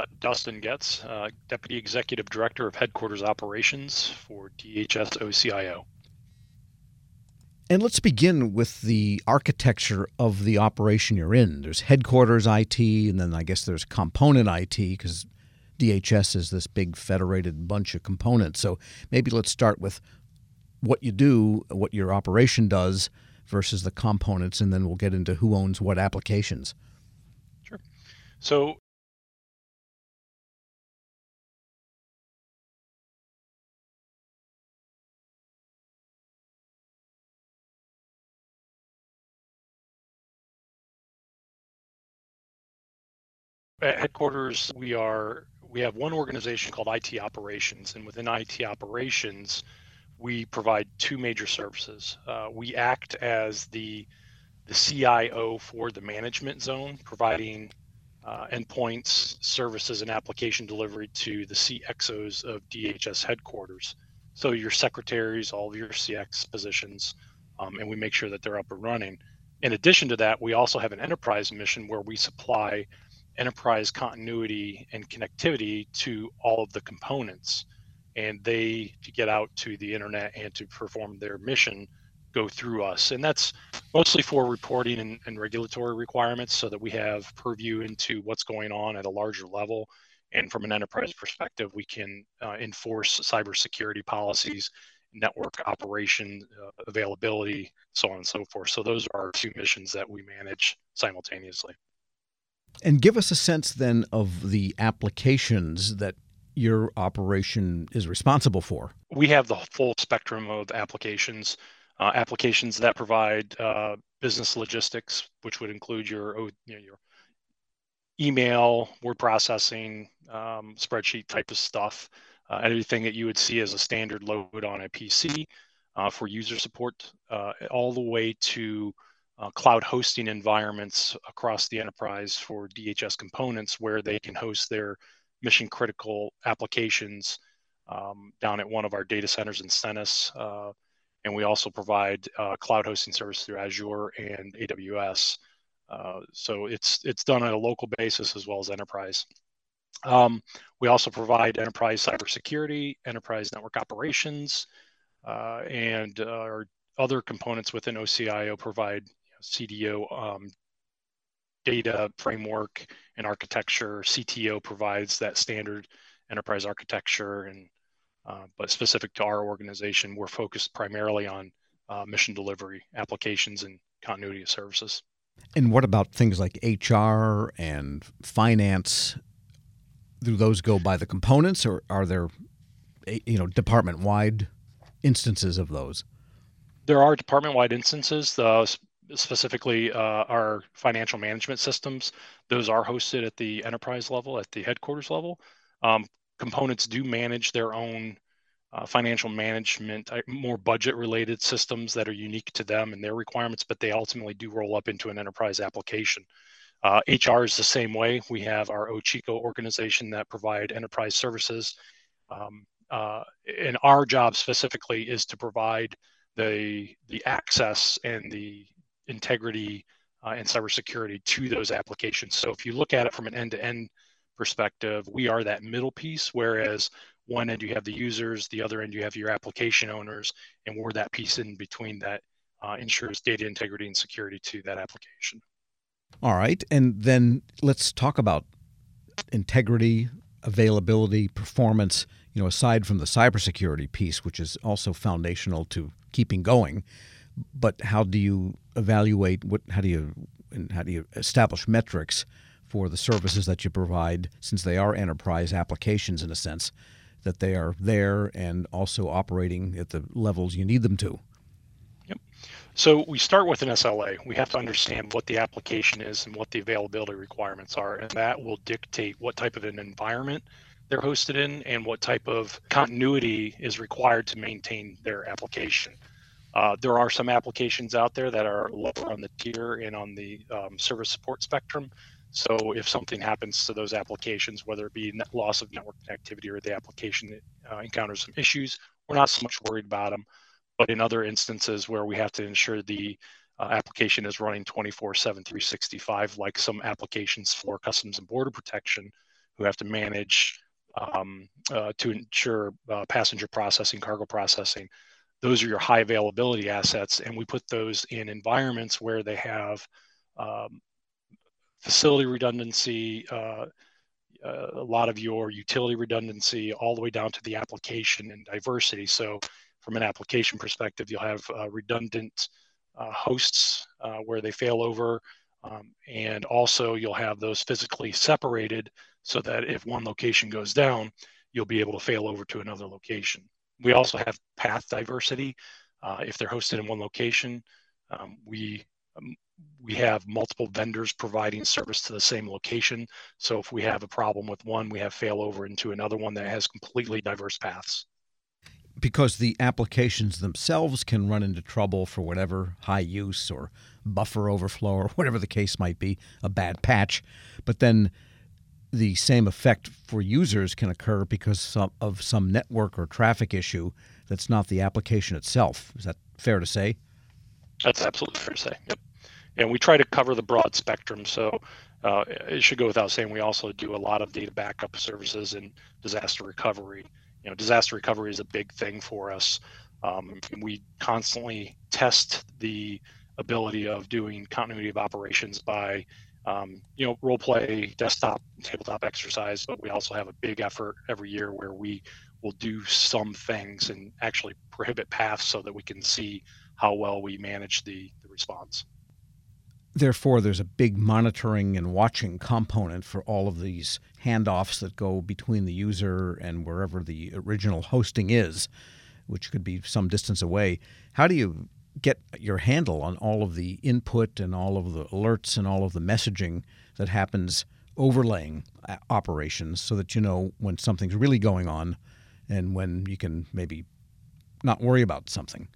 Dustin Getz, Deputy Executive Director of Headquarters Operations for DHS OCIO. And let's begin with the architecture of the operation you're in. There's headquarters IT, and then I guess there's component IT, because DHS is this big federated bunch of components. So maybe let's start with what you do, what your operation does, versus the components, and then we'll get into who owns what applications. Sure. So at headquarters, we have one organization called IT Operations, and within IT Operations, we provide two major services. We act as the CIO for the management zone, providing endpoints, services, and application delivery to the CXOs of DHS headquarters. So your secretaries, all of your CX positions, and we make sure that they're up and running. In addition to that, we also have an enterprise mission where we supply enterprise continuity and connectivity to all of the components, and they, to get out to the internet and to perform their mission, go through us. And that's mostly for reporting and regulatory requirements, so that we have purview into what's going on at a larger level. And from an enterprise perspective, we can enforce cybersecurity policies, network operation, availability, so on and so forth. So those are our two missions that we manage simultaneously. And give us a sense then of the applications that your operation is responsible for. We have the full spectrum of applications. Applications that provide business logistics, which would include your email, word processing, spreadsheet type of stuff, anything that you would see as a standard load on a PC for user support, all the way to cloud hosting environments across the enterprise for DHS components, where they can host their mission critical applications down at one of our data centers in Stennis. And we also provide cloud hosting service through Azure and AWS. So it's done on a local basis as well as enterprise. We also provide enterprise cybersecurity, enterprise network operations, and our other components within OCIO provide CDO data framework and architecture. CTO provides that standard enterprise architecture, and but specific to our organization, we're focused primarily on mission delivery applications and continuity of services. And what about things like HR and finance? Do those go by the components, or are there, department-wide instances of those? There are department-wide instances, specifically our financial management systems. Those are hosted at the enterprise level, at the headquarters level. Components do manage their own financial management, more budget-related systems that are unique to them and their requirements, but they ultimately do roll up into an enterprise application. HR is the same way. We have our OCHICO organization that provide enterprise services. And our job specifically is to provide the access and the integrity and cybersecurity to those applications. So if you look at it from an end-to-end perspective, we are that middle piece, whereas one end you have the users, the other end you have your application owners, and we're that piece in between that ensures data integrity and security to that application. All right, and then let's talk about integrity, availability, performance, aside from the cybersecurity piece, which is also foundational to keeping going. But how do you evaluate, how do you establish metrics for the services that you provide, since they are enterprise applications in a sense, that they are there and also operating at the levels you need them to? Yep. So we start with an SLA. We have to understand what the application is and what the availability requirements are, and that will dictate what type of an environment they're hosted in and what type of continuity is required to maintain their application. There are some applications out there that are lower on the tier and on the service support spectrum. So if something happens to those applications, whether it be loss of network connectivity or the application encounters some issues, we're not so much worried about them. But in other instances where we have to ensure the application is running 24/7, 365, like some applications for Customs and Border Protection, who have to manage to ensure passenger processing, cargo processing. Those are your high availability assets, and we put those in environments where they have um, facility redundancy, a lot of your utility redundancy, all the way down to the application and diversity. So, from an application perspective, you'll have redundant hosts where they fail over, and also you'll have those physically separated so that if one location goes down, you'll be able to fail over to another location. We also have path diversity. If they're hosted in one location, we have multiple vendors providing service to the same location. So if we have a problem with one, we have failover into another one that has completely diverse paths. Because the applications themselves can run into trouble for whatever high use or buffer overflow or whatever the case might be, a bad patch. But then the same effect for users can occur because of some network or traffic issue that's not the application itself. Is that fair to say? That's absolutely fair to say. Yep. And we try to cover the broad spectrum. So it should go without saying, we also do a lot of data backup services and disaster recovery. Disaster recovery is a big thing for us. We constantly test the ability of doing continuity of operations by, role play, desktop, tabletop exercise. But we also have a big effort every year where we will do some things and actually prohibit paths so that we can see how well we manage the response. Therefore, there's a big monitoring and watching component for all of these handoffs that go between the user and wherever the original hosting is, which could be some distance away. How do you get your handle on all of the input and all of the alerts and all of the messaging that happens overlaying operations so that you know when something's really going on and when you can maybe not worry about something?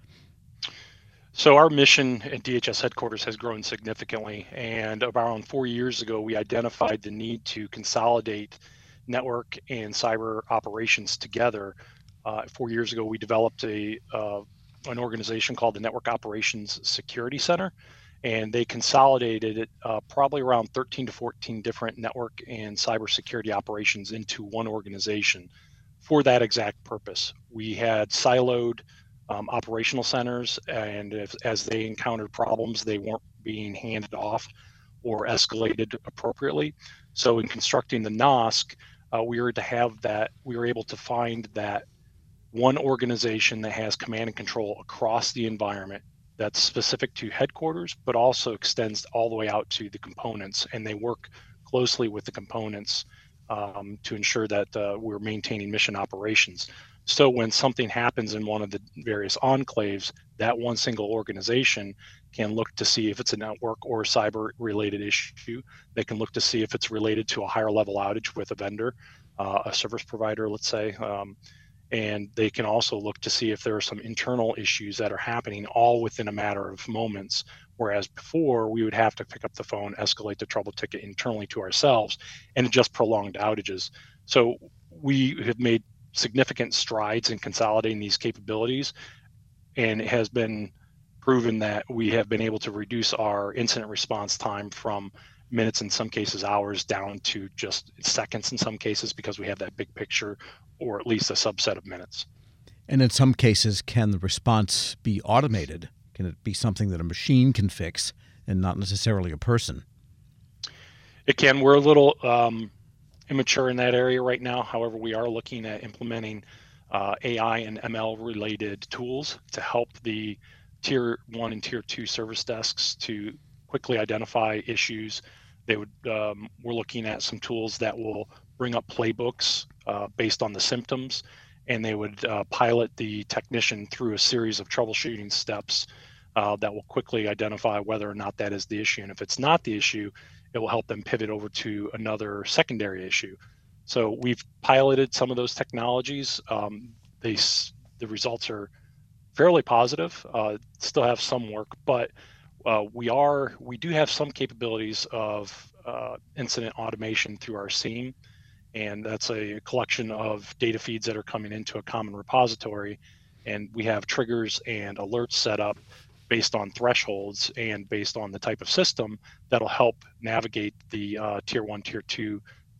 So our mission at DHS headquarters has grown significantly, and around 4 years ago, we identified the need to consolidate network and cyber operations together. 4 years ago, we developed an organization called the Network Operations Security Center, and they consolidated it probably around 13 to 14 different network and cybersecurity operations into one organization for that exact purpose. We had siloed operational centers, and as they encountered problems, they weren't being handed off or escalated appropriately. So in constructing the NOSC, we were able to find that one organization that has command and control across the environment that's specific to headquarters, but also extends all the way out to the components, and they work closely with the components to ensure that we're maintaining mission operations. So when something happens in one of the various enclaves, that one single organization can look to see if it's a network or a cyber related issue. They can look to see if it's related to a higher level outage with a vendor, a service provider, let's say. And they can also look to see if there are some internal issues that are happening all within a matter of moments. Whereas before, we would have to pick up the phone, escalate the trouble ticket internally to ourselves, and it just prolonged outages. So we have made significant strides in consolidating these capabilities, and it has been proven that we have been able to reduce our incident response time from minutes, in some cases hours, down to just seconds in some cases, because we have that big picture, or at least a subset of minutes. And in some cases, can the response be automated? Can it be something that a machine can fix and not necessarily a person? It can. We're a little immature in that area right now. However, we are looking at implementing AI and ML related tools to help the tier 1 and tier 2 service desks to quickly identify issues. We're looking at some tools that will bring up playbooks based on the symptoms, and they would pilot the technician through a series of troubleshooting steps that will quickly identify whether or not that is the issue. And if it's not the issue, it will help them pivot over to another secondary issue. So we've piloted some of those technologies. The results are fairly positive. Still have some work, but we do have some capabilities of incident automation through our SIEM, and that's a collection of data feeds that are coming into a common repository, and we have triggers and alerts set up based on thresholds and based on the type of system that'll help navigate the tier 1, tier 2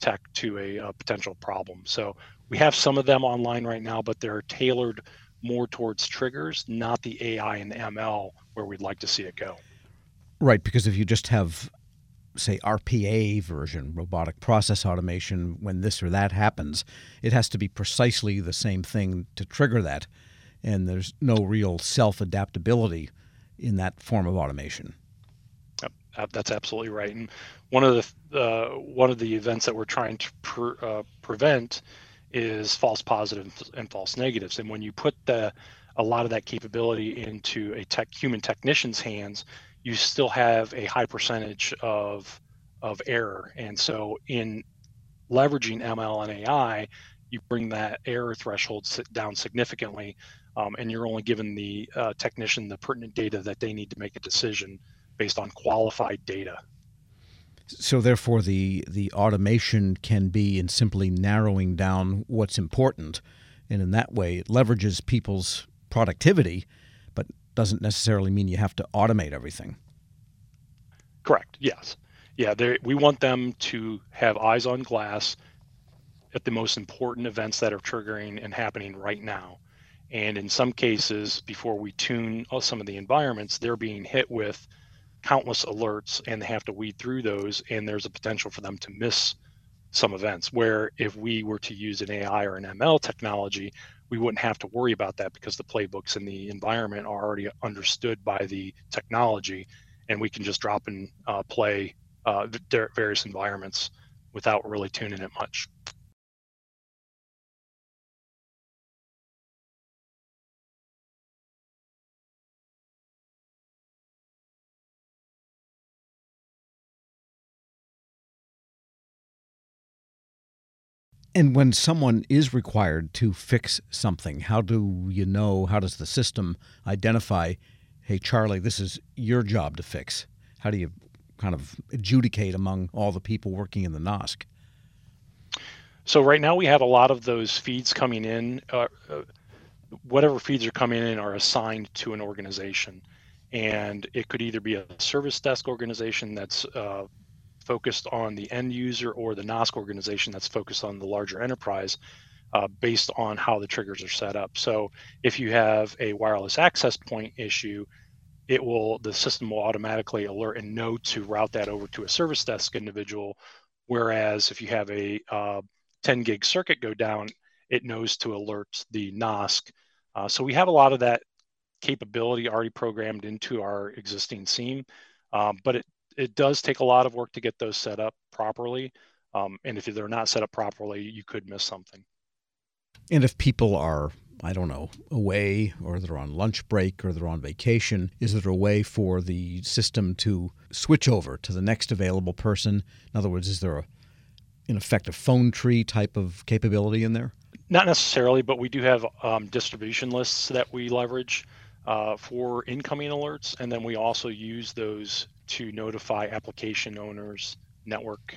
tech to a potential problem. So we have some of them online right now, but they're tailored more towards triggers, not the AI and the ML where we'd like to see it go. Right, because if you just have, say, RPA version, robotic process automation, when this or that happens, it has to be precisely the same thing to trigger that. And there's no real self-adaptability in that form of automation. That's absolutely right. And one of the events that we're trying to prevent is false positives and false negatives. And when you put a lot of that capability into a human technician's hands, you still have a high percentage of error. And so in leveraging ML and AI, you bring that error threshold down significantly, and you're only giving the technician the pertinent data that they need to make a decision based on qualified data. So therefore, the automation can be in simply narrowing down what's important, and in that way, it leverages people's productivity, but doesn't necessarily mean you have to automate everything. Correct. Yes. Yeah. We want them to have eyes on glass at the most important events that are triggering and happening right now. And in some cases, before we tune some of the environments, they're being hit with countless alerts and they have to weed through those. And there's a potential for them to miss some events where if we were to use an AI or an ML technology, we wouldn't have to worry about that because the playbooks in the environment are already understood by the technology. And we can just drop and play various environments without really tuning it much. And when someone is required to fix something, how do you know, how does the system identify, hey, Charlie, this is your job to fix? How do you kind of adjudicate among all the people working in the NOSC? So right now we have a lot of those feeds coming in. Whatever feeds are coming in are assigned to an organization. And it could either be a service desk organization that's focused on the end user or the NOSC organization that's focused on the larger enterprise based on how the triggers are set up. So if you have a wireless access point issue, the system will automatically alert and know to route that over to a service desk individual. Whereas if you have a 10 gig circuit go down, it knows to alert the NOSC. So we have a lot of that capability already programmed into our existing SIEM, but it does take a lot of work to get those set up properly. And if they're not set up properly, you could miss something. And if people are, I don't know, away or they're on lunch break or they're on vacation, is there a way for the system to switch over to the next available person? In other words, is there in effect a phone tree type of capability in there? Not necessarily, but we do have distribution lists that we leverage for incoming alerts. And then we also use those to notify application owners, network,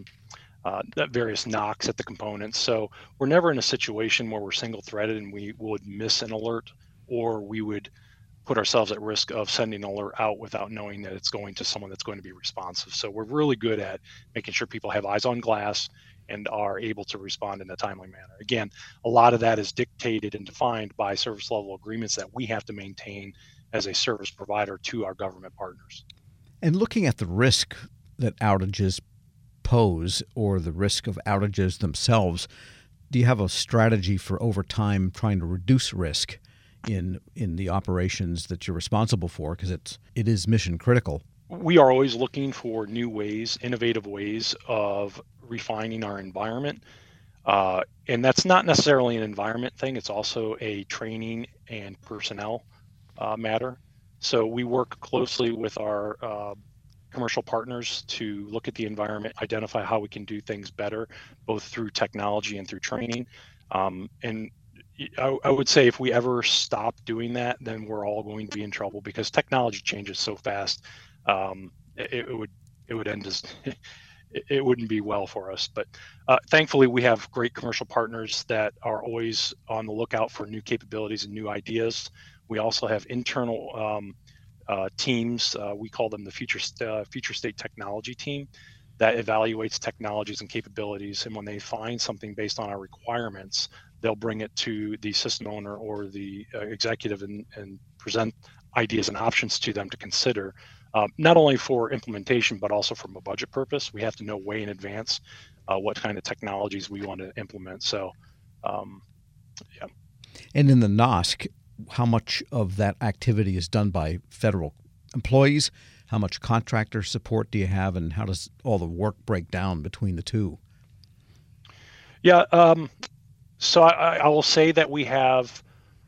various NOCs at the components. So we're never in a situation where we're single threaded and we would miss an alert, or we would put ourselves at risk of sending an alert out without knowing that it's going to someone that's going to be responsive. So we're really good at making sure people have eyes on glass and are able to respond in a timely manner. Again, a lot of that is dictated and defined by service level agreements that we have to maintain as a service provider to our government partners. And looking at the risk that outages pose or the risk of outages themselves, do you have a strategy for over time trying to reduce risk in the operations that you're responsible for? Because it is mission critical. We are always looking for new ways, innovative ways of refining our environment. And that's not necessarily an environment thing. It's also a training and personnel matter. So we work closely with our commercial partners to look at the environment, identify how we can do things better, both through technology and through training. And I would say if we ever stop doing that, then we're all going to be in trouble because technology changes so fast. It would end as it wouldn't be well for us. But thankfully, we have great commercial partners that are always on the lookout for new capabilities and new ideas. We also have internal teams. We call them the future state technology team that evaluates technologies and capabilities. And when they find something based on our requirements, they'll bring it to the system owner or the executive and present ideas and options to them to consider, not only for implementation, but also from a budget purpose. We have to know way in advance what kind of technologies we want to implement. So, um, yeah. And in the NOSC, how much of that activity is done by federal employees? How much contractor support do you have, and how does all the work break down between the two? Yeah. So I will say that we have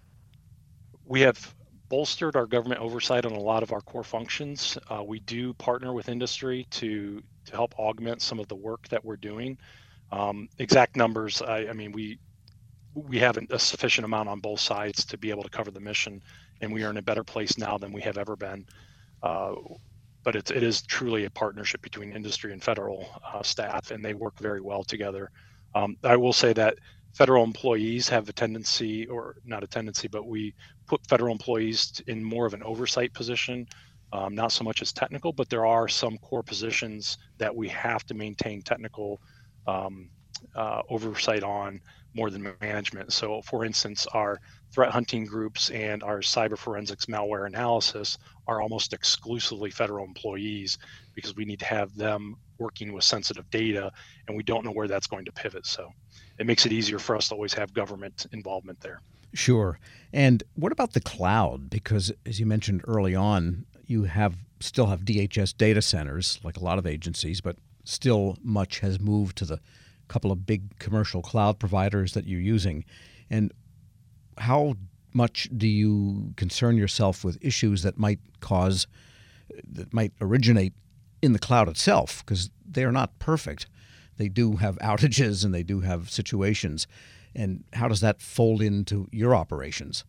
bolstered our government oversight on a lot of our core functions. We do partner with industry to help augment some of the work that we're doing. Exact numbers, I mean, we have a sufficient amount on both sides to be able to cover the mission, and we are in a better place now than we have ever been. Uh, but it is truly a partnership between industry and federal staff, and they work very well together. I will say that federal employees have a tendency, or not a tendency, but we put federal employees in more of an oversight position, not so much as technical, but there are some core positions that we have to maintain technical um, oversight on more than management. So, for instance, our threat hunting groups and our cyber forensics malware analysis are almost exclusively federal employees because we need to have them working with sensitive data, and we don't know where that's going to pivot. So, it makes it easier for us to always have government involvement there. Sure. And what about the cloud? Because as you mentioned early on, you still have DHS data centers, like a lot of agencies, but still much has moved to the couple of big commercial cloud providers that you're using. And how much do you concern yourself with issues that might originate in the cloud itself? Because they are not perfect. They do have outages and they do have situations. And how does that fold into your operations?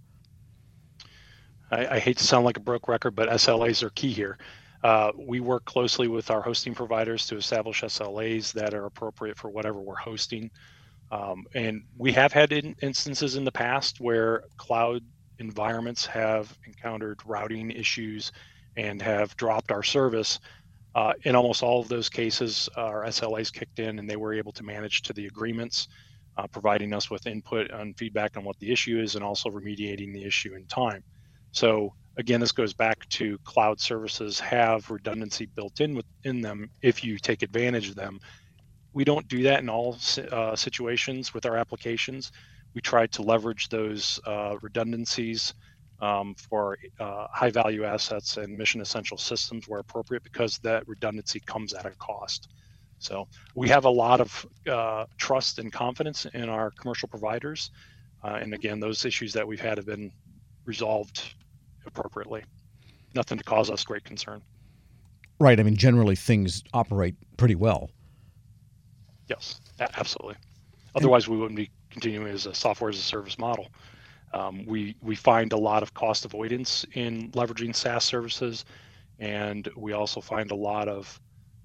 I hate to sound like a broke record, but SLAs are key here. We work closely with our hosting providers to establish SLAs that are appropriate for whatever we're hosting. And we have had instances in the past where cloud environments have encountered routing issues and have dropped our service. In almost all of those cases, our SLAs kicked in and they were able to manage to the agreements, providing us with input and feedback on what the issue is and also remediating the issue in time. So again, this goes back to cloud services have redundancy built in within them if you take advantage of them. We don't do that in all situations with our applications. We try to leverage those redundancies for high value assets and mission essential systems where appropriate, because that redundancy comes at a cost. So we have a lot of trust and confidence in our commercial providers. And again, those issues that we've had have been resolved appropriately. Nothing to cause us great concern. Right. I mean, generally things operate pretty well. Yes, absolutely. Otherwise, we wouldn't be continuing as a software as a service model. We find a lot of cost avoidance in leveraging SaaS services, and we also find a lot of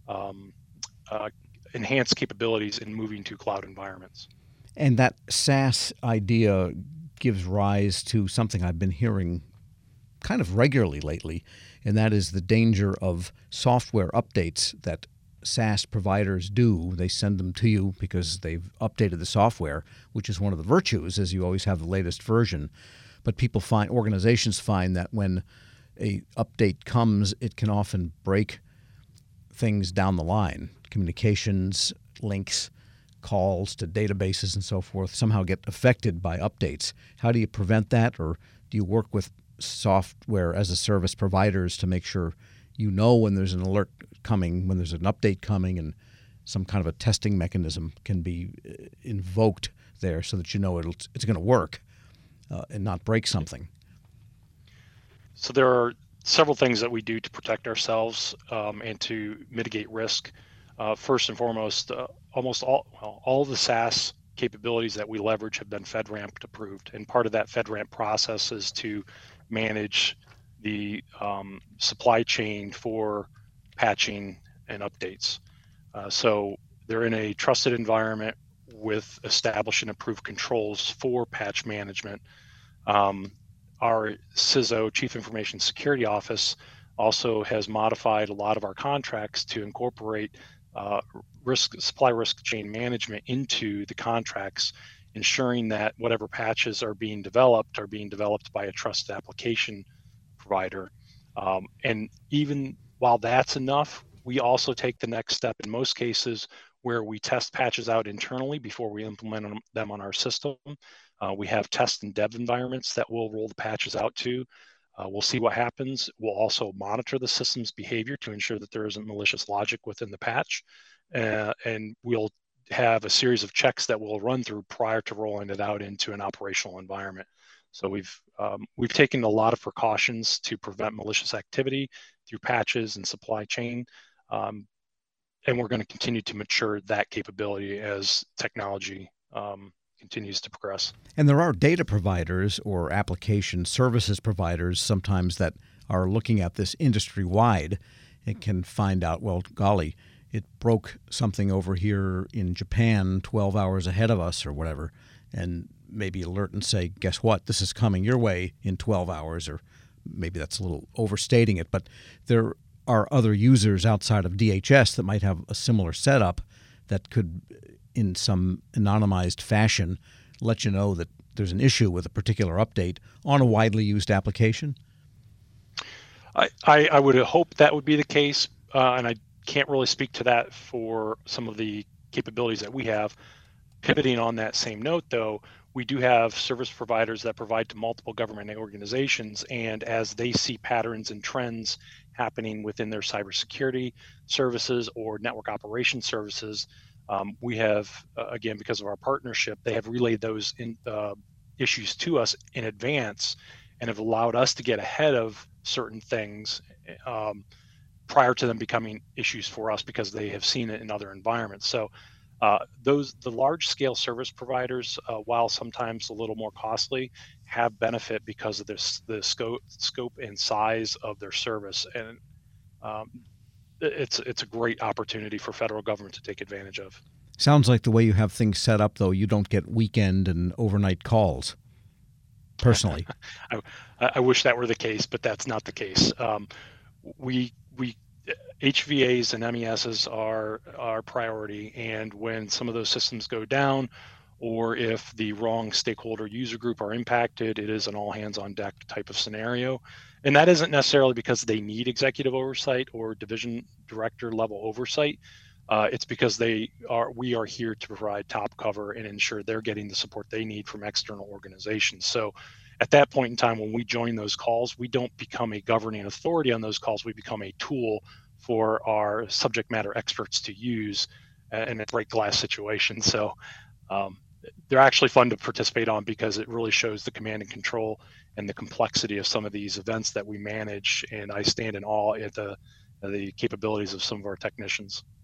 enhanced capabilities in moving to cloud environments. And that SaaS idea gives rise to something I've been hearing kind of regularly lately, and that is the danger of software updates that SaaS providers do. They send them to you because they've updated the software, which is one of the virtues, as you always have the latest version. But organizations find that when a update comes, it can often break things down the line. Communications, links, calls to databases and so forth somehow get affected by updates. How do you prevent that, or do you work with software as a service providers to make sure you know when there's an alert coming, when there's an update coming, and some kind of a testing mechanism can be invoked there so that you know it's going to work and not break something? So there are several things that we do to protect ourselves and to mitigate risk. First and foremost, almost all the SaaS capabilities that we leverage have been FedRAMP approved, and part of that FedRAMP process is to manage the supply chain for patching and updates. So they're in a trusted environment with established and approved controls for patch management. Our CISO, Chief Information Security Office, also has modified a lot of our contracts to incorporate uh, supply risk chain management into the contracts, ensuring that whatever patches are being developed by a trusted application provider. And even while that's enough, we also take the next step in most cases where we test patches out internally before we implement them on our system. We have test and dev environments that we'll roll the patches out to. We'll see what happens. We'll also monitor the system's behavior to ensure that there isn't malicious logic within the patch. And we'll have a series of checks that we'll run through prior to rolling it out into an operational environment. So we've taken a lot of precautions to prevent malicious activity through patches and supply chain. And we're going to continue to mature that capability as technology continues to progress. And there are data providers or application services providers sometimes that are looking at this industry wide and can find out, well, golly, it broke something over here in Japan 12 hours ahead of us or whatever, and maybe alert and say, guess what, this is coming your way in 12 hours, or maybe that's a little overstating it, but there are other users outside of DHS that might have a similar setup that could, in some anonymized fashion, let you know that there's an issue with a particular update on a widely used application? I would hope that would be the case, and I can't really speak to that for some of the capabilities that we have. Pivoting on that same note, though, we do have service providers that provide to multiple government organizations, and as they see patterns and trends happening within their cybersecurity services or network operations services, we have, again, because of our partnership, they have relayed those issues to us in advance and have allowed us to get ahead of certain things prior to them becoming issues for us because they have seen it in other environments. So the large scale service providers, while sometimes a little more costly, have benefit because of the scope and size of their service. And it's a great opportunity for federal government to take advantage of. Sounds like the way you have things set up, though, you don't get weekend and overnight calls, personally. I wish that were the case, but that's not the case. We HVAs and MESs are our priority, and when some of those systems go down, or if the wrong stakeholder user group are impacted, it is an all hands on deck type of scenario. And that isn't necessarily because they need executive oversight or division director level oversight. It's because we are here to provide top cover and ensure they're getting the support they need from external organizations. So at that point in time, when we join those calls, we don't become a governing authority on those calls. We become a tool for our subject matter experts to use in a break glass situation. So they're actually fun to participate on because it really shows the command and control and the complexity of some of these events that we manage. And I stand in awe at the capabilities of some of our technicians.